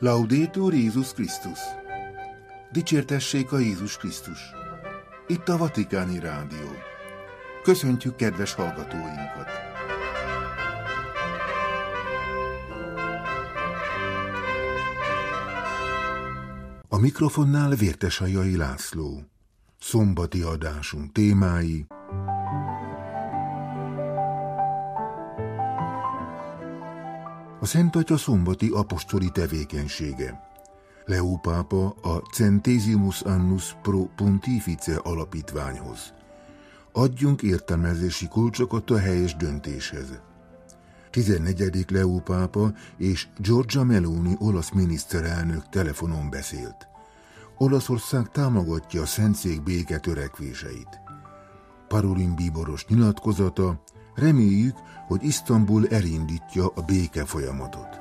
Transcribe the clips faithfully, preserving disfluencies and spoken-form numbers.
Laudetur Jézus Krisztus! Dicsértessék a Jézus Krisztus! Itt a Vatikáni Rádió. Köszöntjük kedves hallgatóinkat! A mikrofonnál Vértesajai László. Szombati adásunk témái: a Szent Atya szombati apostoli tevékenysége. Leó pápa a Centesimus Annus Pro Pontifice alapítványhoz. Adjunk értelmezési kulcsokat a helyes döntéshez. tizennegyedik Leó pápa és Giorgia Meloni olasz miniszterelnök telefonon beszélt. Olaszország támogatja a Szentszék béke törekvéseit. Parolin bíboros nyilatkozata: reméljük, hogy Isztambul elindítja a béke folyamatot.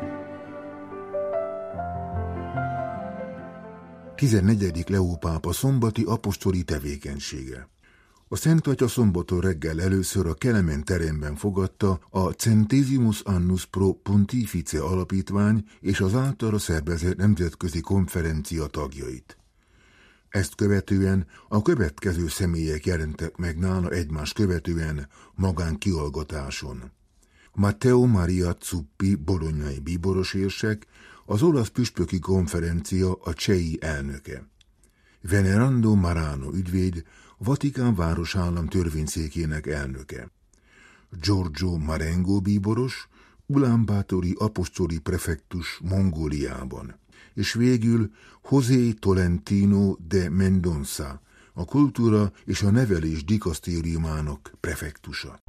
tizennegyedik Leó pápa szombati apostoli tevékenysége. A Szent Atya szombaton reggel először a Kelemen teremben fogadta a Centesimus Annus Pro Pontifice alapítvány és az általa szervezett nemzetközi konferencia tagjait. Ezt követően a következő személyek jelentek meg nála egymás követően magánkiallgatáson. Matteo Maria Zuppi bolognai bíborosérsek, az olasz püspöki konferencia a csehi elnöke. Venerando Marano ügyvéd, Vatikán városállam törvényszékének elnöke. Giorgio Marengo bíboros, Ulánbátori apostoli prefektus Mongóliában. És végül José Tolentino de Mendonça, a kultúra és a nevelés dikasztériumának prefektusa.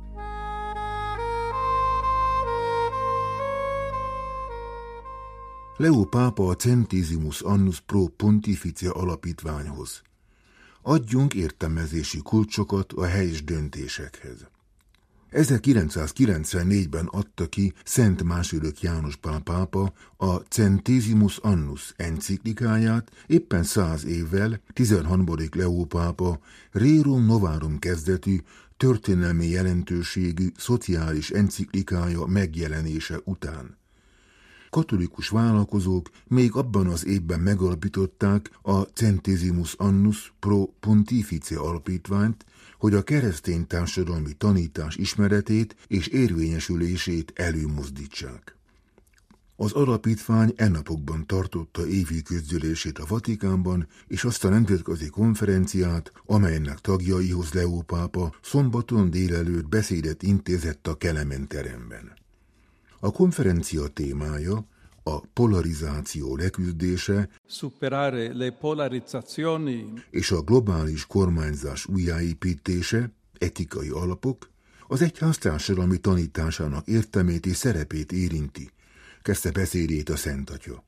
Leó pápa a Centesimus Annus Pro Pontifice alapítványhoz. Adjunk értelmezési kulcsokat a helyes döntésekhez. ezerkilencszázkilencvennégyben adta ki Szent második János Pál pápa a Centesimus Annus enciklikáját, éppen száz évvel tizenharmadik Leó pápa Rerum Novarum kezdetű, történelmi jelentőségű szociális enciklikája megjelenése után. Katolikus vállalkozók még abban az évben megalapították a Centesimus Annus Pro Pontifice alapítványt, hogy a keresztény társadalmi tanítás ismeretét és érvényesülését előmozdítsák. Az alapítvány e napokban tartotta évi közgyűlését a Vatikánban, és azt a nemzetközi konferenciát, amelynek tagjaihoz Leó pápa szombaton délelőtt beszédet intézett a Kelemen teremben. A konferencia témája a polarizáció leküzdése, superare le polarizzazioni, és a globális kormányzás újjáépítése, etikai alapok, az egyház társadalmi tanításának értelmét és szerepét érinti, kezdte beszédét a Szent Atya.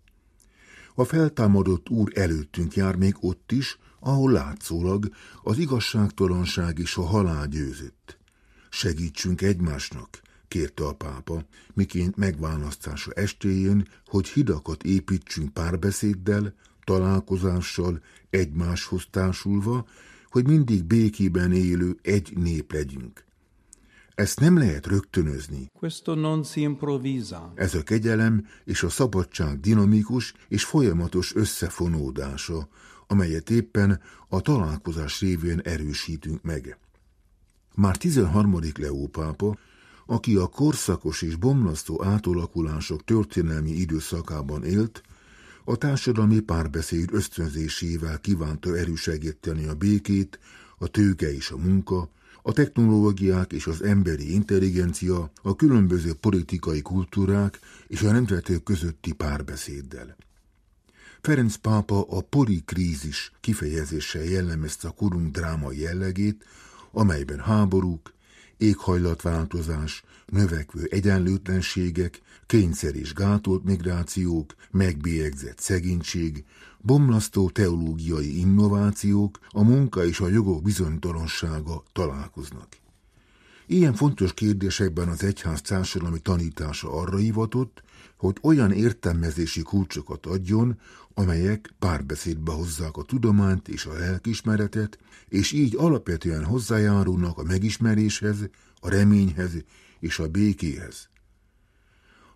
A feltámadott Úr előttünk jár még ott is, ahol látszólag az igazságtalanság és a halál győzött. Segítsünk egymásnak, kérte a pápa, miként megválasztása estéjén, hogy hidakat építsünk párbeszéddel, találkozással, egymáshoz társulva, hogy mindig békében élő egy nép legyünk. Ezt nem lehet rögtönözni. Questo non si improvvisa. Ez a kegyelem és a szabadság dinamikus és folyamatos összefonódása, amelyet éppen a találkozás révén erősítünk meg. Már tizenharmadik Leó pápa, aki a korszakos és bomlasztó átalakulások történelmi időszakában élt, a társadalmi párbeszéd ösztönzésével kívánta elősegíteni a békét, a tőke és a munka, a technológiák és az emberi intelligencia, a különböző politikai kultúrák és a nemzetek közötti párbeszéddel. Ferenc pápa a polikrízis kifejezéssel jellemezte a korunk drámai jellegét, amelyben háborúk, éghajlatváltozás, növekvő egyenlőtlenségek, kényszer és gátolt migrációk, megbélyegzett szegénység, bomlasztó teológiai innovációk, a munka és a jogok bizonytalansága találkoznak. Ilyen fontos kérdésekben az egyház társadalmi tanítása arra hivatott, hogy olyan értelmezési kulcsokat adjon, amelyek párbeszédbe hozzák a tudományt és a lelkiismeretet, és így alapvetően hozzájárulnak a megismeréshez, a reményhez és a békéhez.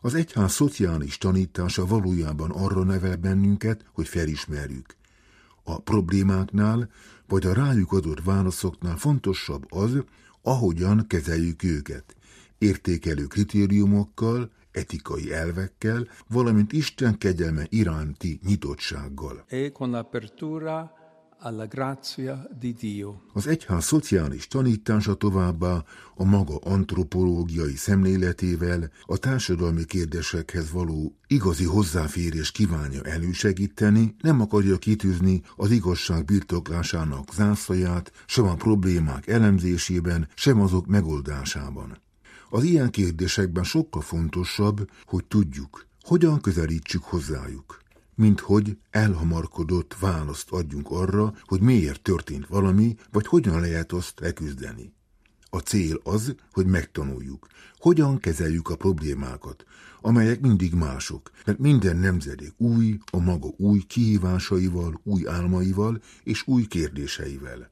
Az egyház szociális tanítása valójában arra nevel bennünket, hogy felismerjük. A problémáknál, vagy a rájuk adott válaszoknál fontosabb az, ahogyan kezeljük őket, értékelő kritériumokkal, etikai elvekkel, valamint Isten kegyelme iránti nyitottsággal. E con l'apertura alla grazia di Dio. Az egyház szociális tanítása továbbá a maga antropológiai szemléletével a társadalmi kérdésekhez való igazi hozzáférés kívánja elősegíteni, nem akarja kitűzni az igazság birtoklásának zászlaját, sem a problémák elemzésében, sem azok megoldásában. Az ilyen kérdésekben sokkal fontosabb, hogy tudjuk, hogyan közelítsük hozzájuk, mint hogy elhamarkodott választ adjunk arra, hogy miért történt valami, vagy hogyan lehet azt leküzdeni. A cél az, hogy megtanuljuk, hogyan kezeljük a problémákat, amelyek mindig mások, mert minden nemzedék új, a maga új kihívásaival, új álmaival és új kérdéseivel.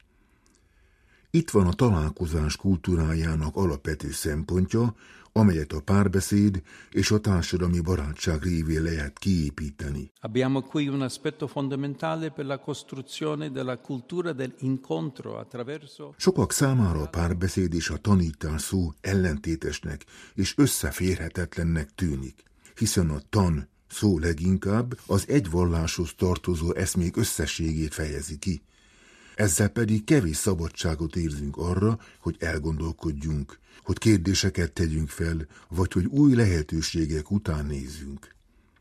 Itt van a találkozás kultúrájának alapvető szempontja, amelyet a párbeszéd és a társadalmi barátság révén lehet kiépíteni. Abbiamo qui un aspetto fondamentale per la costruzione della cultura dell'incontro attraverso... Sokak számára a párbeszéd és a tanítás szó ellentétesnek és összeférhetetlennek tűnik, hiszen a tan szó leginkább az egy valláshoz tartozó eszmék összességét fejezi ki. Ezzel pedig kevés szabadságot érzünk arra, hogy elgondolkodjunk, hogy kérdéseket tegyünk fel, vagy hogy új lehetőségek után nézzünk.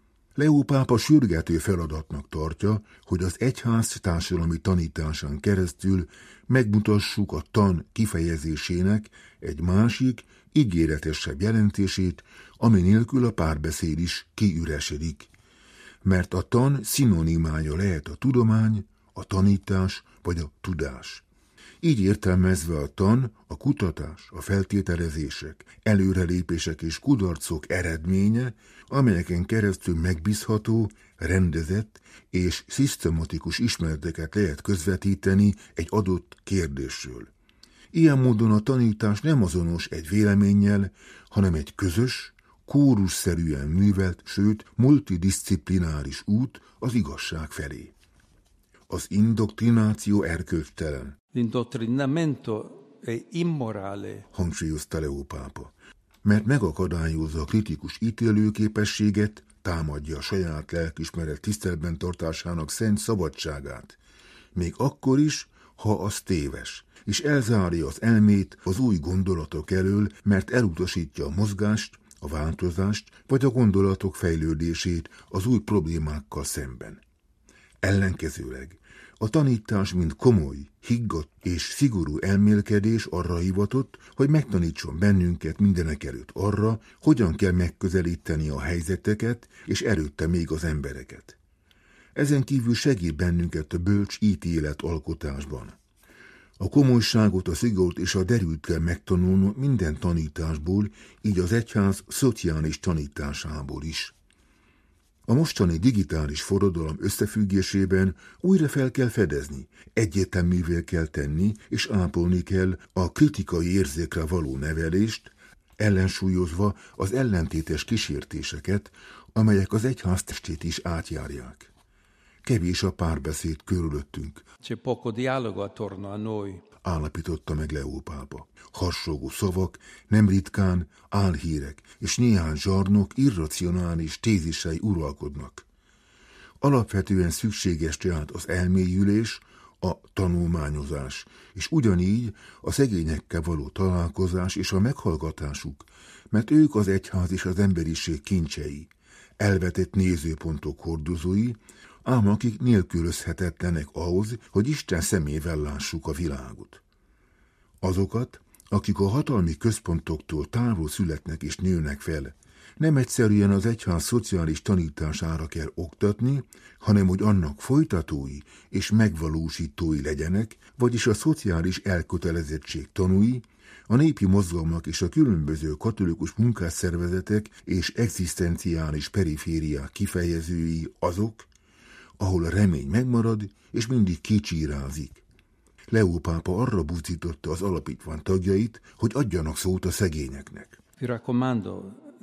Leó pápa sürgető feladatnak tartja, hogy az egyház társadalmi tanításán keresztül megmutassuk a tan kifejezésének egy másik, ígéretesebb jelentését, ami nélkül a párbeszéd is kiüresedik. Mert a tan szinonimája lehet a tudomány, a tanítás vagy a tudás. Így értelmezve a tan, a kutatás, a feltételezések, előrelépések és kudarcok eredménye, amelyeken keresztül megbízható, rendezett és szisztematikus ismereteket lehet közvetíteni egy adott kérdésről. Ilyen módon a tanítás nem azonos egy véleménnyel, hanem egy közös, kórusszerűen művelt, sőt multidisciplináris út az igazság felé. Az indoktrináció erkölcstelen. L'indottrinamento è immorale. Hangsúlyozta Leó pápa, mert megakadályozza a kritikus ítélőképességet, támadja a saját lelkiismeret tiszteletben tartásának szent szabadságát, még akkor is, ha az téves, és elzárja az elmét az új gondolatok elől, mert elutasítja a mozgást, a változást, vagy a gondolatok fejlődését az új problémákkal szemben. Ellenkezőleg a tanítás, mint komoly, higgadt és szigorú elmélkedés arra hivatott, hogy megtanítson bennünket mindenekelőtt arra, hogyan kell megközelíteni a helyzeteket, és előtte még az embereket. Ezen kívül segít bennünket a bölcs ítélet alkotásban. A komolyságot, a szigort és a derült kell megtanulnunk minden tanításból, így az egyház szociális tanításából is. A mostani digitális forradalom összefüggésében újra fel kell fedezni, egyértelművé kell tenni és ápolni kell a kritikai érzékre való nevelést, ellensúlyozva az ellentétes kísértéseket, amelyek az egyház testét is átjárják. Kevés a párbeszéd körülöttünk. C'è poco dialogo attorno a noi. Állapította meg Leó pápa. Harsogó szavak, nem ritkán álhírek és néhány zsarnok irracionális tézisei uralkodnak. Alapvetően szükséges tehát az elmélyülés, a tanulmányozás, és ugyanígy a szegényekkel való találkozás és a meghallgatásuk, mert ők az egyház és az emberiség kincsei, elvetett nézőpontok hordozói, ám akik nélkülözhetetlenek ahhoz, hogy Isten szemével lássuk a világot. Azokat, akik a hatalmi központoktól távol születnek és nőnek fel, nem egyszerűen az egyház szociális tanítására kell oktatni, hanem hogy annak folytatói és megvalósítói legyenek, vagyis a szociális elkötelezettség tanúi, a népi mozgalmak és a különböző katolikus munkásszervezetek és egzisztenciális perifériák kifejezői azok, ahol a remény megmarad és mindig kicsírázik. Leó pápa arra buzdította az alapítvány tagjait, hogy adjanak szót a szegényeknek. Vi raccomando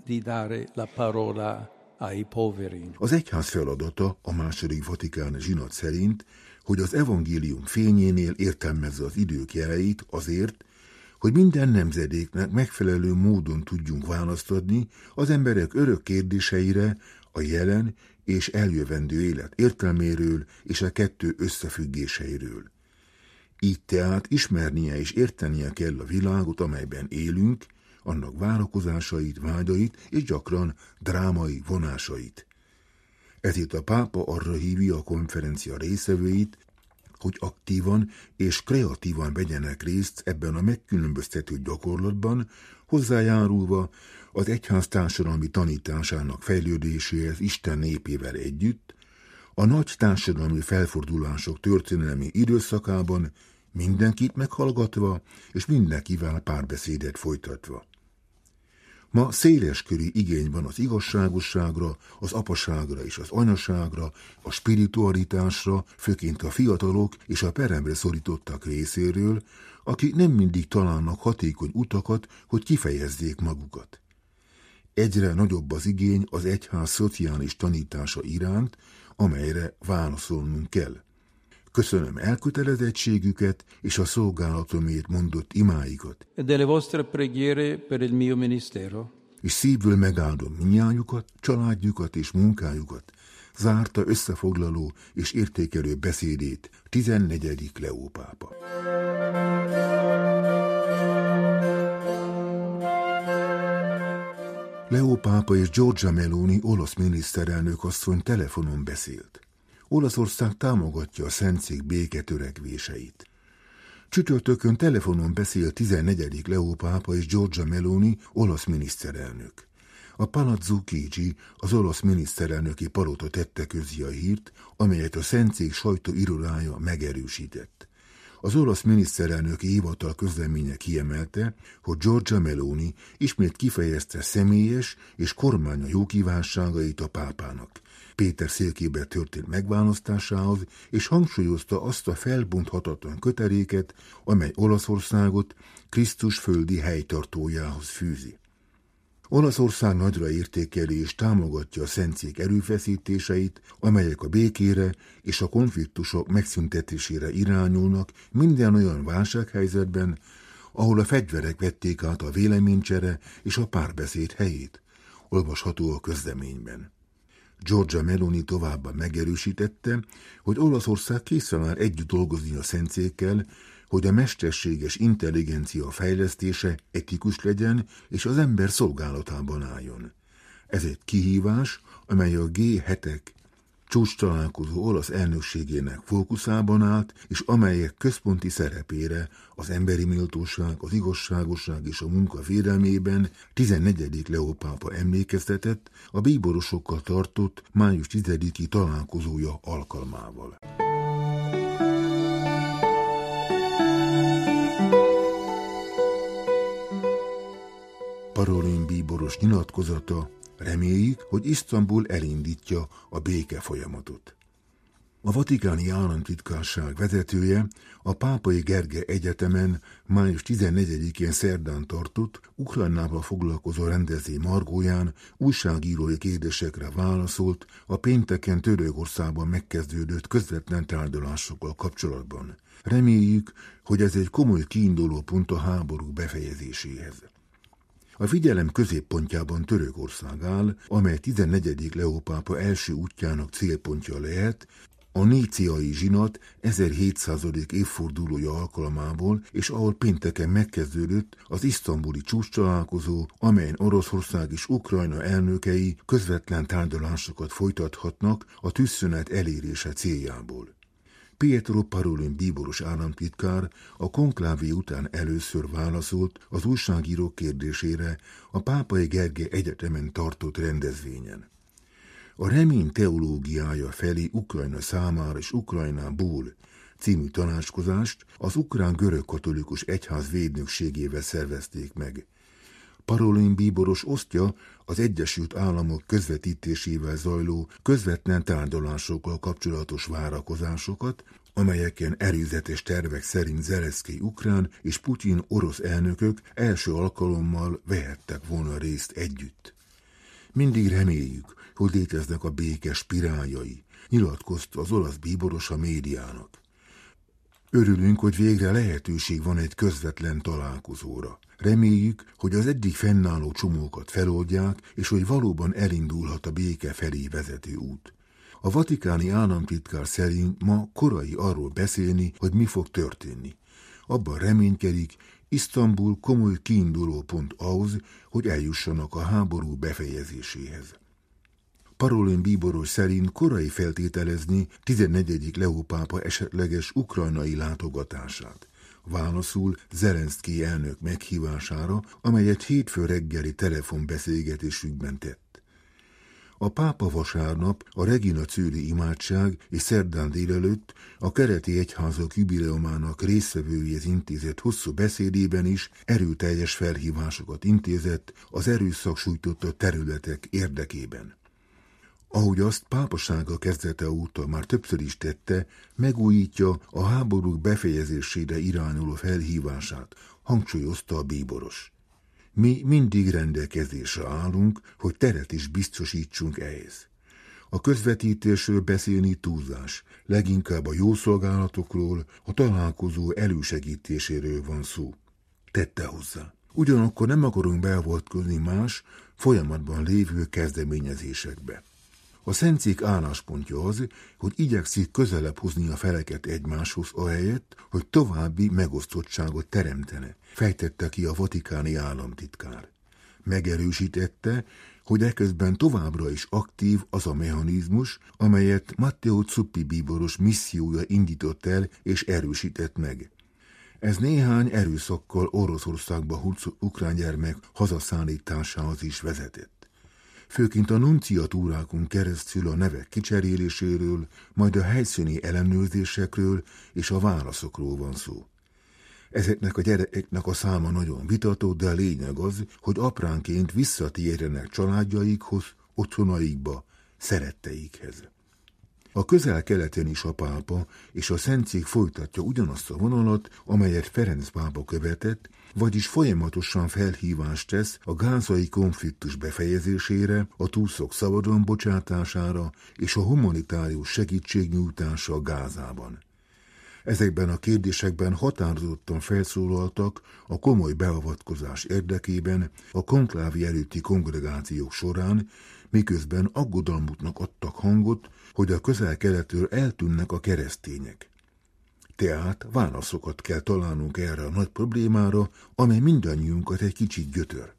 di dare la parola ai poveri. Az egyház feladata a második vatikáni zsinat szerint, hogy az evangélium fényénél értelmezze az idők jeleit azért, hogy minden nemzedéknek megfelelő módon tudjunk választ adni az emberek örök kérdéseire, a jelen és eljövendő élet értelméről és a kettő összefüggéseiről. Így tehát ismernie és értenie kell a világot, amelyben élünk, annak várakozásait, vágyait és gyakran drámai vonásait. Ezért a pápa arra hívja a konferencia résztvevőit, hogy aktívan és kreatívan vegyenek részt ebben a megkülönböztető gyakorlatban, hozzájárulva az egyház társadalmi tanításának fejlődéséhez Isten népével együtt, a nagy társadalmi felfordulások történelmi időszakában mindenkit meghallgatva és mindenkivel párbeszédet folytatva. Ma széleskörű igény van az igazságosságra, az apaságra és az anyaságra, a spiritualitásra, főként a fiatalok és a peremre szorítottak részéről, akik nem mindig találnak hatékony utakat, hogy kifejezzék magukat. Egyre nagyobb az igény az egyház szociális tanítása iránt, amelyre válaszolnunk kell. Köszönöm elkötelezettségüket és a szolgálatomért mondott imáikat. E delle vostre preghiere per il mio ministero. És szívből megáldom minnyájukat, családjukat és munkájukat, zárta összefoglaló és értékelő beszédét tizennegyedik Leó pápa. Leó pápa és Giorgia Meloni olasz miniszterelnök asszony telefonon beszélt. Olaszország támogatja a Szentszék béketörekvéseit. Csütörtökön telefonon beszélt tizennegyedik Leó pápa és Giorgia Meloni olasz miniszterelnök. A Palazzo Chigi, az olasz miniszterelnöki palota tette közé a hírt, amelyet a Szentszék sajtóirodája megerősített. Az olasz miniszterelnöki hivatal közleménye kiemelte, hogy Giorgia Meloni ismét kifejezte személyes és kormánya jó kívánságait a pápának, Péter székébe történt megválasztásához, és hangsúlyozta azt a felbonthatatlan köteléket, amely Olaszországot Krisztus földi helytartójához fűzi. Olaszország nagyra értékeli és támogatja a Szentszék erőfeszítéseit, amelyek a békére és a konfliktusok megszüntetésére irányulnak minden olyan válsághelyzetben, ahol a fegyverek vették át a véleménycsere és a párbeszéd helyét, olvasható a közleményben. Giorgia Meloni továbbá megerősítette, hogy Olaszország készen áll együtt dolgozni a Szentszékkel, hogy a mesterséges intelligencia fejlesztése etikus legyen és az ember szolgálatában álljon. Ez egy kihívás, amely a gé hetek csúcs találkozó olasz elnökségének fókuszában állt, és amelyek központi szerepére az emberi méltóság, az igazságosság és a munka védelmében tizennegyedik Leó pápa emlékeztetett a bíborosokkal tartott május tizediki találkozója alkalmával. Parolin bíboros nyilatkozata: reméljük, hogy Isztambul elindítja a béke folyamatot. A vatikáni államtitkárság vezetője a Pápai Gergely Egyetemen május tizennegyedikén szerdán tartott Ukrajnával foglalkozó rendezvény margóján újságírói kérdésekre válaszolt a pénteken Törökországban megkezdődött közvetlen tárgyalásokkal kapcsolatban. Reméljük, hogy ez egy komoly kiinduló pont a háború befejezéséhez. A figyelem középpontjában Törökország áll, amely tizennegyedik Leó pápa első útjának célpontja lehet, a níciai zsinat ezerhétszázadik évfordulója alkalmából, és ahol pénteken megkezdődött az isztambuli csúcstalálkozó, amelyen Oroszország és Ukrajna elnökei közvetlen tárgyalásokat folytathatnak a tűzszünet elérése céljából. Pietro Parolin bíboros államtitkár a konklávé után először válaszolt az újságírók kérdésére a Pápai Gergely Egyetemen tartott rendezvényen. A remény teológiája felé Ukrajna számára és Ukrajnából című tanácskozást az ukrán görögkatolikus egyház védnökségével szervezték meg. Parolin bíboros osztja az Egyesült Államok közvetítésével zajló közvetlen tárgyalásokkal kapcsolatos várakozásokat, amelyeken előzetes tervek szerint Zelenszkij ukrán és Putyin orosz elnökök első alkalommal vehettek volna részt együtt. Mindig reméljük, hogy léteznek a béke spiráljai, nyilatkozta az olasz bíboros a médiának. Örülünk, hogy végre lehetőség van egy közvetlen találkozóra. Reméljük, hogy az eddig fennálló csomókat feloldják, és hogy valóban elindulhat a béke felé vezető út. A vatikáni államtitkár szerint ma korai arról beszélni, hogy mi fog történni. Abban reménykedik, Isztambul komoly kiinduló pont ahhoz, hogy eljussanak a háború befejezéséhez. Parolin bíboros szerint korai feltételezni tizennegyedik Leó pápa esetleges ukrajnai látogatását. Válaszul Zelenszkij elnök meghívására, amelyet hétfő reggeli telefonbeszélgetésükben tett. A pápa vasárnap a Regina Coeli imádság és szerdán délelőtt a keleti egyházak jubileumának résztvevőihez intézett hosszú beszédében is erőteljes felhívásokat intézett az erőszak sújtotta területek érdekében. Ahogy azt pápasága kezdete óta már többször is tette, megújítja a háborúk befejezésére irányuló felhívását, hangsúlyozta a bíboros. Mi mindig rendelkezésre állunk, hogy teret is biztosítsunk ehhez. A közvetítésről beszélni túlzás, leginkább a jó szolgálatokról, a találkozó elősegítéséről van szó. Tette hozzá. Ugyanakkor nem akarunk beavatkozni más, folyamatban lévő kezdeményezésekbe. A Szentszék álláspontja az, hogy igyekszik közelebb hozni a feleket egymáshoz ahelyett, hogy további megosztottságot teremtene, fejtette ki a vatikáni államtitkár. Megerősítette, hogy eközben továbbra is aktív az a mechanizmus, amelyet Matteo Zuppi bíboros missziója indított el és erősített meg. Ez néhány erőszakkal Oroszországba hurcolt ukrán gyermek hazaszállításához is vezetett. Főként a nunciatúrákon keresztül a nevek kicseréléséről, majd a helyszíni ellenőrzésekről és a válaszokról van szó. Ezeknek a gyerekeknek a száma nagyon vitatott, de a lényeg az, hogy apránként visszatérjenek családjaikhoz, otthonaikba, szeretteikhez. A Közel-Keleten is a pápa és a Szentszék folytatja ugyanazt a vonalat, amelyet Ferenc pápa követett, vagyis folyamatosan felhívást tesz a gázai konfliktus befejezésére, a túszok szabadon bocsátására és a humanitárius segítségnyújtása a Gázában. Ezekben a kérdésekben határozottan felszólaltak a komoly beavatkozás érdekében a konklávi előtti kongregációk során, miközben aggodalmuknak adtak hangot, hogy a Közel-Keletről eltűnnek a keresztények. Tehát válaszokat kell találnunk erre a nagy problémára, amely mindannyiunkat egy kicsit gyötör.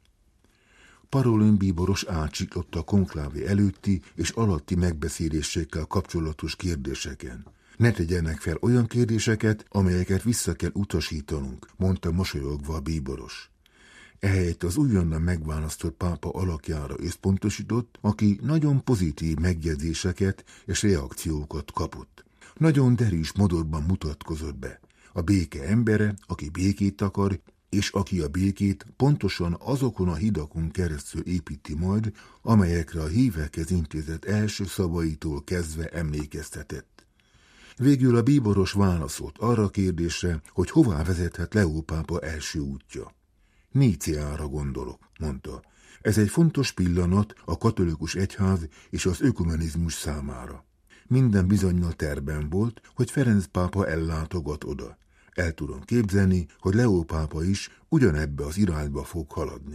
Parolin bíboros átsiklott a konklávé előtti és alatti megbeszélésekkel kapcsolatos kérdéseken. Ne tegyenek fel olyan kérdéseket, amelyeket vissza kell utasítanunk, mondta mosolyogva a bíboros. Ehelyett az újonnan megválasztott pápa alakjára összpontosított, aki nagyon pozitív megjegyzéseket és reakciókat kapott. Nagyon derűs modorban mutatkozott be. A béke embere, aki békét akar, és aki a békét pontosan azokon a hidakon keresztül építi majd, amelyekre a hívekhez intézett első szavaitól kezdve emlékeztetett. Végül a bíboros válaszolt arra a kérdésre, hogy hová vezethet Leó pápa első útja. Níceára gondolok, mondta. Ez egy fontos pillanat a katolikus egyház és az ökumenizmus számára. Minden bizonnyal terben volt, hogy Ferenc pápa ellátogat oda. El tudom képzelni, hogy Leó pápa is ugyanebbe az irányba fog haladni.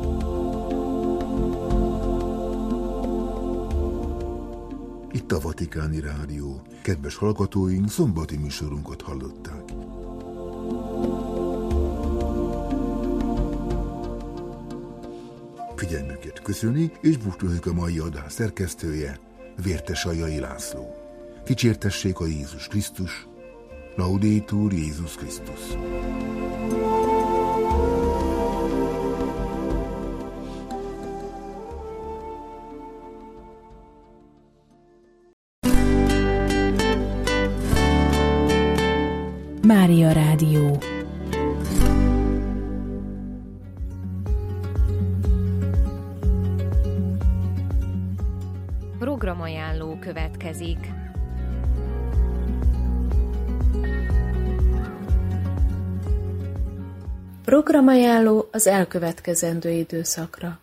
Itt a Vatikáni Rádió. Kedves hallgatóink, szombati műsorunkat hallották. Figyelmüket köszöni, és búcsúzik a mai adás szerkesztője, Vértes Aljai László. Dicsértessék a Jézus Krisztus, Laudetur Jézus Krisztus. Mária Rádió. Programajánló következik. Programajánló az elkövetkezendő időszakra.